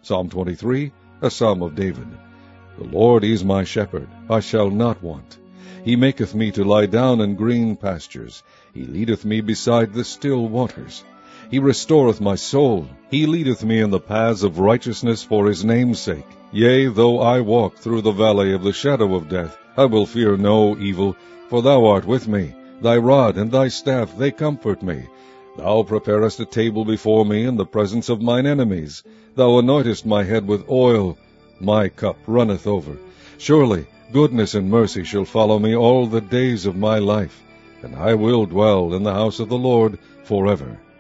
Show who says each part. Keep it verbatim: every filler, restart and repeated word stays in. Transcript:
Speaker 1: Psalm twenty-three, a psalm of David. The Lord is my shepherd, I shall not want. He maketh me to lie down in green pastures. He leadeth me beside the still waters. He restoreth my soul. He leadeth me in the paths of righteousness for his name's sake. Yea, though I walk through the valley of the shadow of death, I will fear no evil, for thou art with me. Thy rod and thy staff, they comfort me. Thou preparest a table before me in the presence of mine enemies. Thou anointest my head with oil. My cup runneth over. Surely goodness and mercy shall follow me all the days of my life, and I will dwell in the house of the Lord forever.